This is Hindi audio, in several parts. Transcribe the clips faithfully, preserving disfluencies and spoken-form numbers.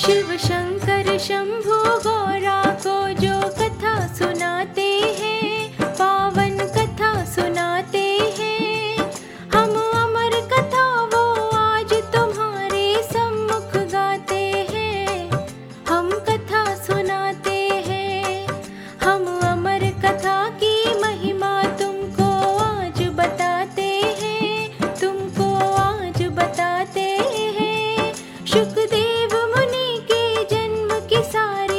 शिव शंकर शंभु गौरा को जो कथा सुनाते हैं, पावन कथा सुनाते हैं। हम अमर कथा वो आज तुम्हारे सम्मुख गाते हैं, हम कथा सुनाते हैं। हम अमर कथा की महिमा तुमको आज बताते हैं, तुमको आज बताते हैं। शुकदेव मुनि के जन्म की सारी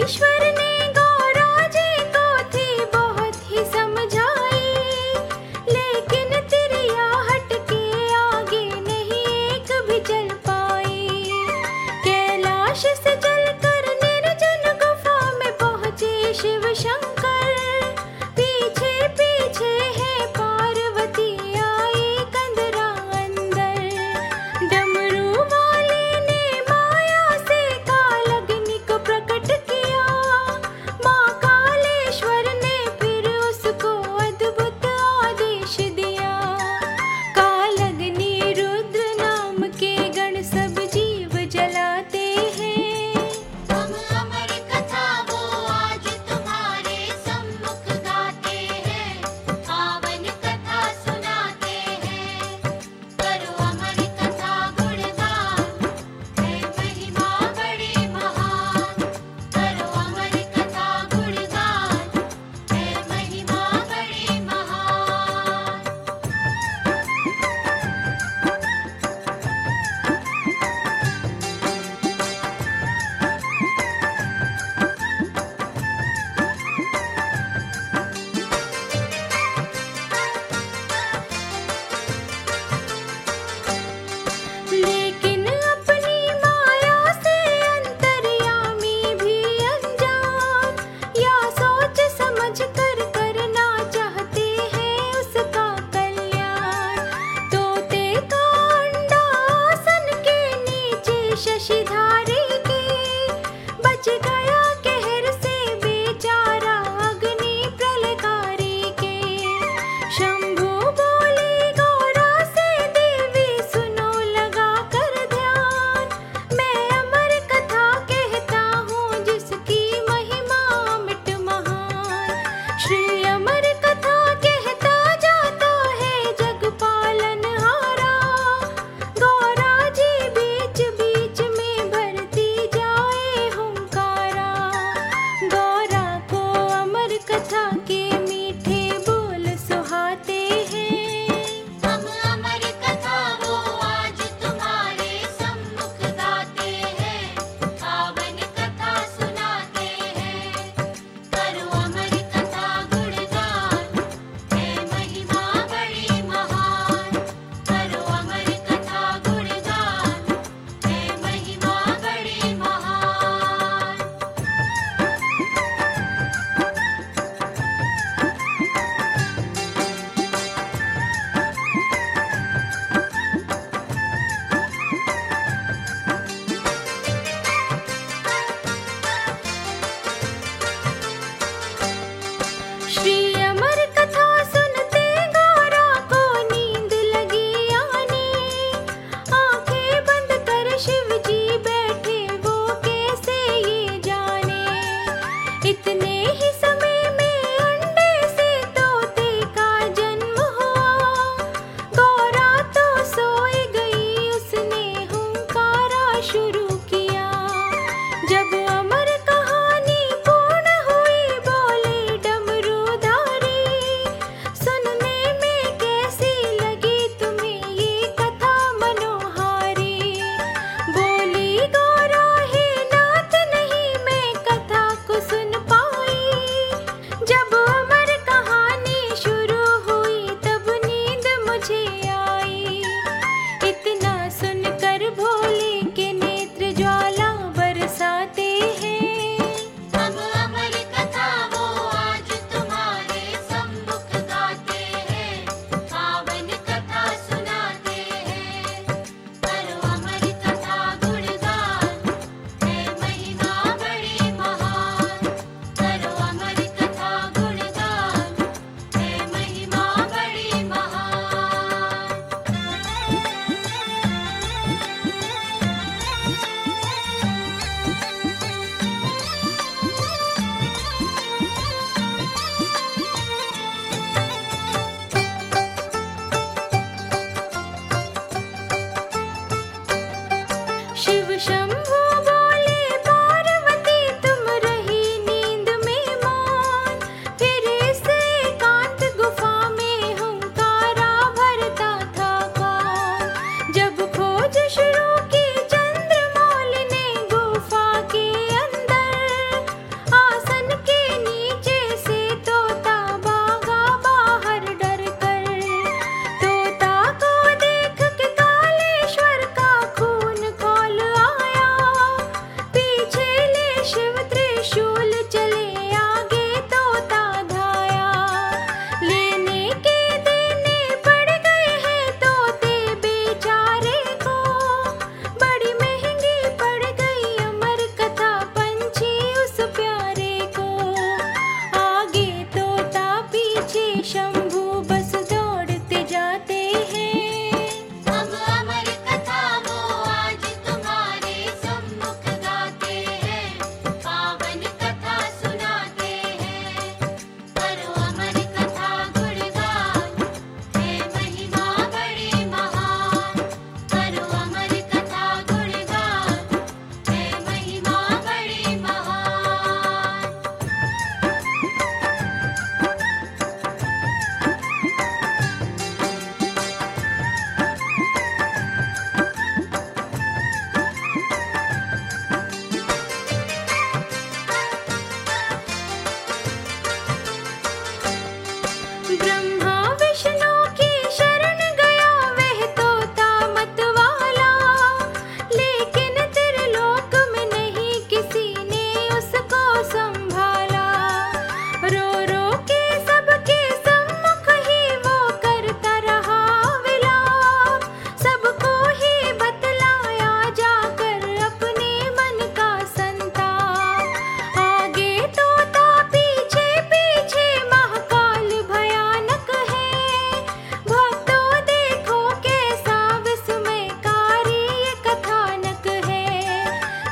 ईश्वर ने गौरा जी को थी बहुत ही समझाई, लेकिन तिरियाहट के आगे नहीं एक भी चल पाई। कैलाश से चलकर निर्जन गुफा में पहुँचे शिव शंकर, पीछे पीछे है पार्वती आई कंदरा अंदर। डमरू वाले ने माया से कालग्नि को प्रकट किया,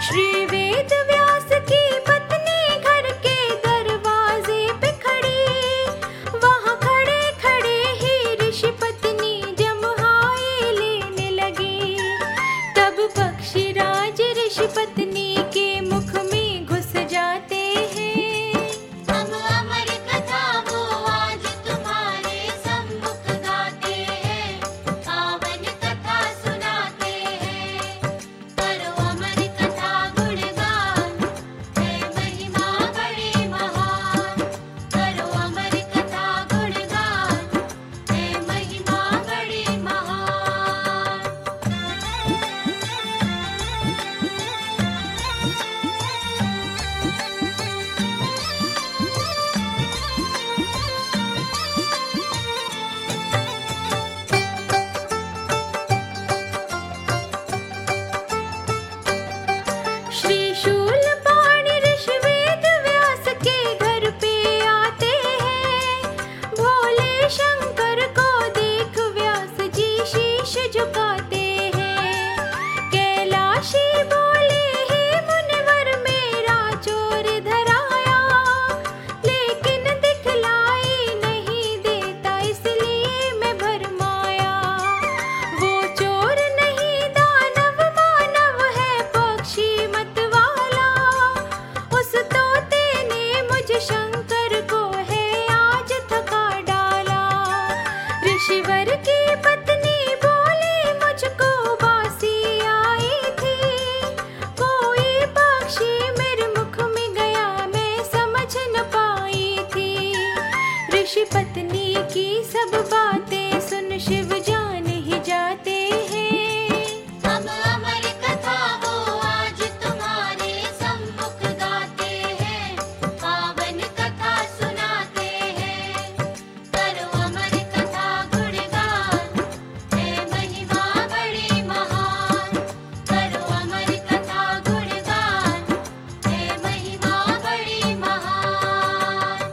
श्री वेद व्यास की पत्नी घर के दरवाजे पे खड़ी, वहाँ खड़े खड़े ही ऋषि पत्नी जम्हाई लेने लगी। तब पक्षीराज ऋषि पत्नी के मुख में घुस जाते हैं। हम अमर कथा वो आज तुम्हारे सम्मुख गाते हैं, पावन कथा सुनाते हैं। करो अमर कथा गुणगान, है महिमा बड़ी महान। करो अमर कथा गुणगान, है महिमा बड़ी महान। श्री शूलपाणि ऋषि वेद व्यास के घर पे आते हैं। भोले शंकर को देख व्यास जी शीश झुकाते हैं। कैलाशी बोले हे मुनिवर मेरा चोर धराया, लेकिन दिखलाई नहीं देता इसलिए मैं भरमाया। वो चोर नहीं दानव मानव है पक्षी मत वाला, उस तोते ने मुझ शंकर को है आज थका डाला। ऋषिवर की पत्नी बोली मुझको बासी आई थी, कोई पक्षी मेरे मुख में गया मैं समझ न पाई थी। ऋषि पत्नी की सब बातें सुन शिव जान ही जाते हैं। हम अमर कथा वो आज तुम्हारे सम्मुख गाते हैं, पावन कथा सुनाते हैं। करो अमर कथा गुणगान, है महिमा बड़ी महान। करो अमर कथा गुणगान, है महिमा बड़ी महान।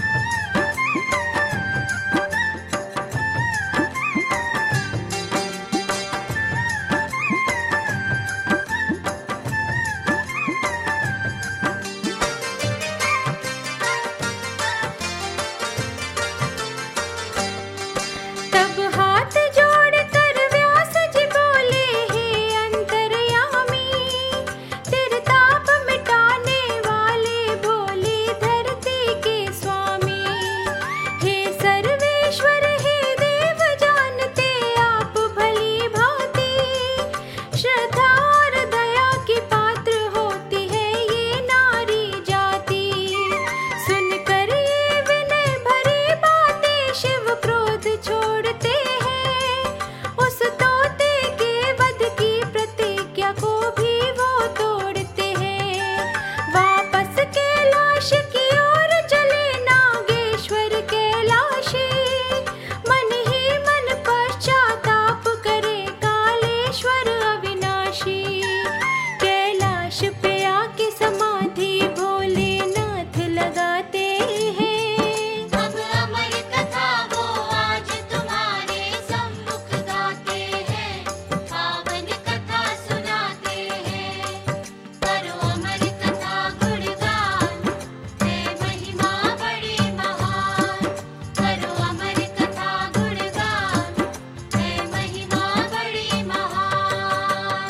तब हाथ जोड़कर व्यास जी बोले हे अंतर्यामी, तेरे ताप मिटाने वाले भोले धरती के स्वामी। हे सर्वेश्वर हे देव जानते आप भली भांति, श्रद्धा और दया की पात्र होती है ये नारी जाति। सुनकर ये विनय भरी बातें शिव क्रोध छोड़ते हैं, उस तोते के वध की प्रतिज्ञा को भी वो तोड़ते हैं। वापस कैलाश की ओर चले नागेश्वर कैलाशी, मन ही मन पश्चाताप करे कालेश्वर अविनाशी। कैलाश पे आके समाधि भोलेनाथ लगाते हैं। हम अमर कथा वो आज तुम्हारे सम्मुख गाते हैं, पावन कथा सुनाते हैं। करो अमर कथा गुणगान, है महिमा बड़ी महान। करो अमर कथा गुणगान, है महिमा बड़ी महान।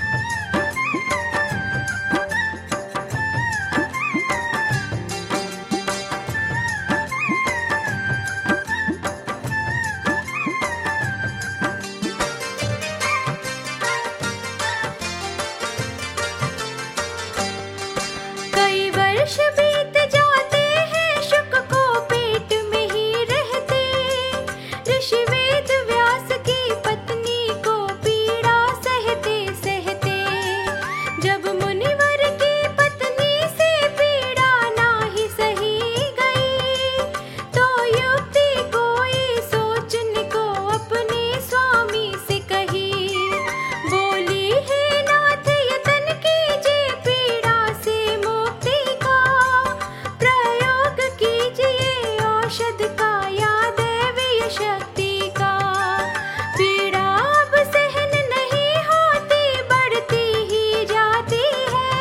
कई वर्ष बीत जाते हैं शुक को पेट में ही रहते, ऋषि वेद व्यास की पत्नी को पीड़ा सहते सहते। जब मुनिवर की पत्नी से पीड़ा ना ही सही गई, तो युक्ति कोई सोचने को अपने स्वामी से कही। बोली हे नाथ यतन कीजिए पीड़ा से मुक्ति का, प्रयोग कीजिए औषध का या दैवीय शक्ति का। पीड़ा अब सहन नहीं होती बढ़ती ही जाती है,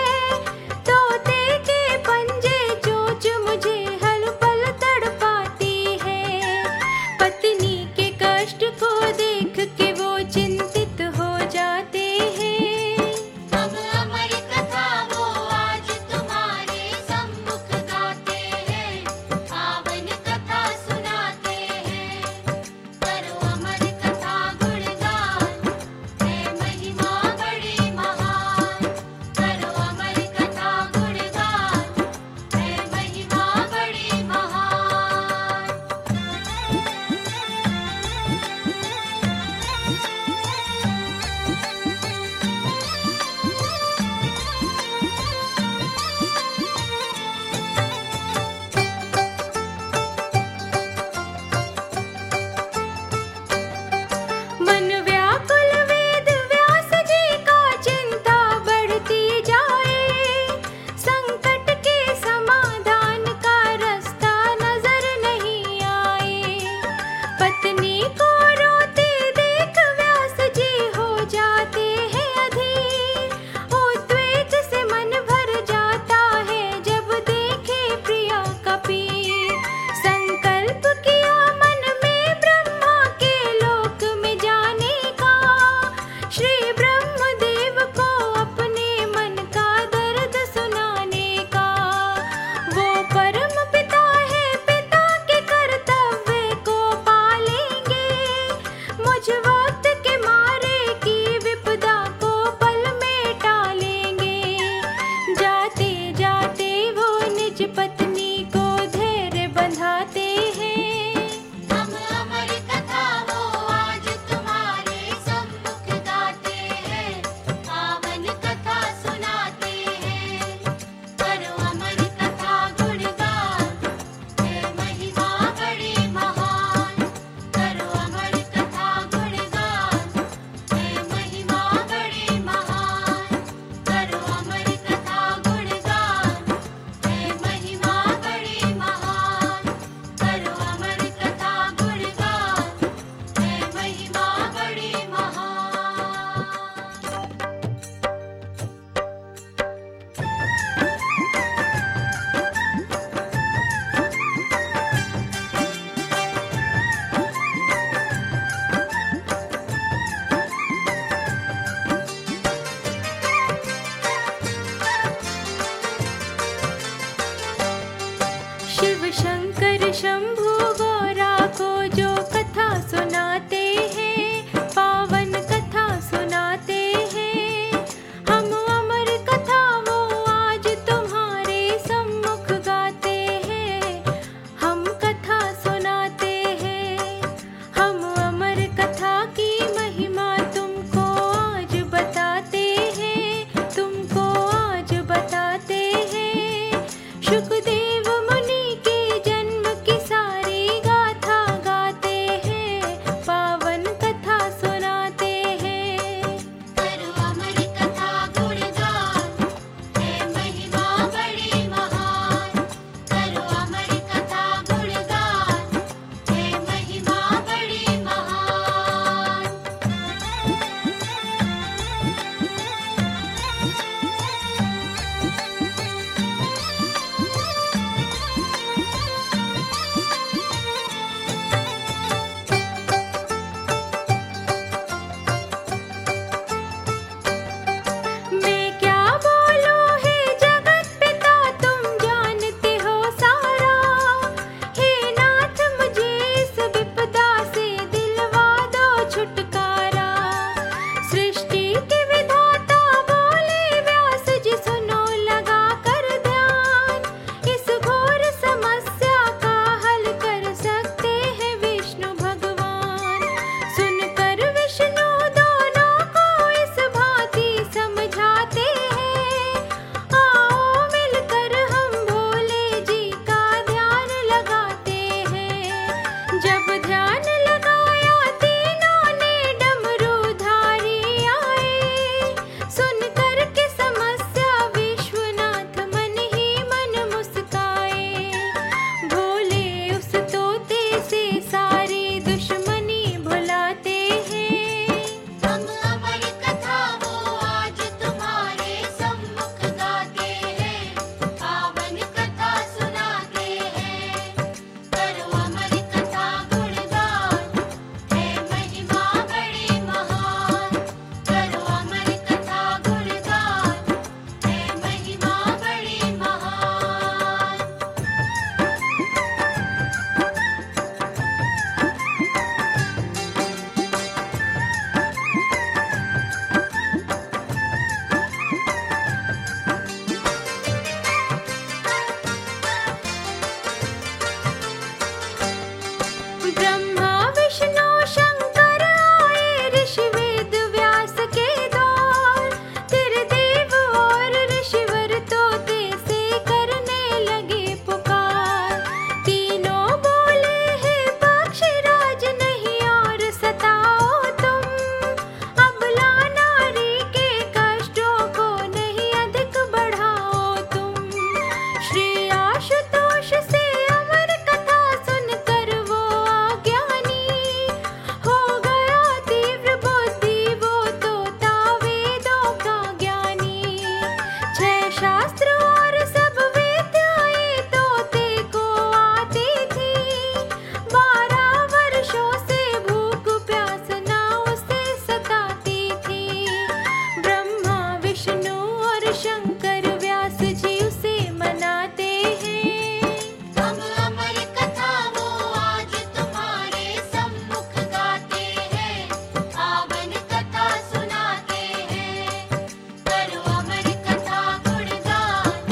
शास्त्र और सब विद्याएं तोते को आती थी। बारह वर्षों से भूख प्यास ना उसे सताती थी। ब्रह्मा विष्णु और शंकर व्यास जी उसे मनाते हैं। हम अमर कथा वो आज तुम्हारे सम्मुख गाते हैं, पावन कथा सुनाते हैं। करो अमर कथा गुणगान,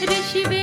ऋषि वे